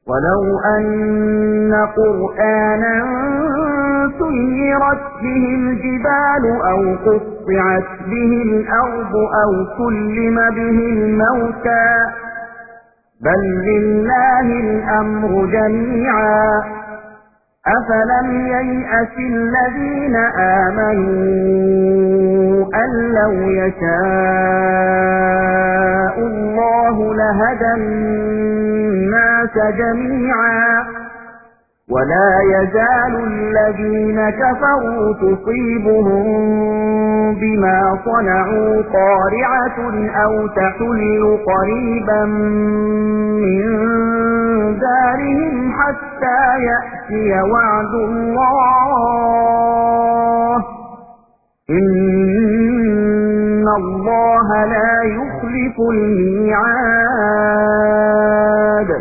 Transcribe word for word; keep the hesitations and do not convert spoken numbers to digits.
ولو أن قرآنا سيرت به الجبال أو قطعت به الأرض أو كلم به الموتى بل لله الأمر جميعا أفلم ييأس الذين آمنوا أن لو يشاء الله لهدى الناس جميعا ولا يزال الذين كفروا تصيبهم بما صنعوا قارعة أو تحل قريبا من دارهم حتى يأتي وعد الله إن الله لا يخلف الميعاد